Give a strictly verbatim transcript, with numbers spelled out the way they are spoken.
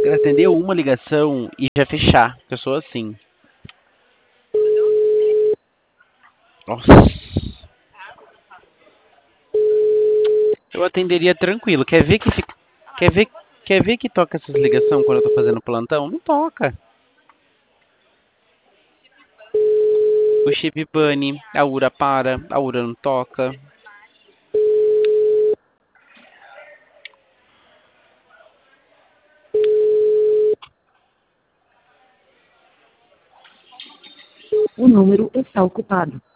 Quero atender uma ligação e já fechar. Eu sou assim. Nossa. Eu atenderia tranquilo. Quer ver que fica... Quer ver... Quer ver que toca essas ligações quando eu tô fazendo plantão? Não toca. O chip bunny, a Ura para, a Ura não toca. O número está ocupado.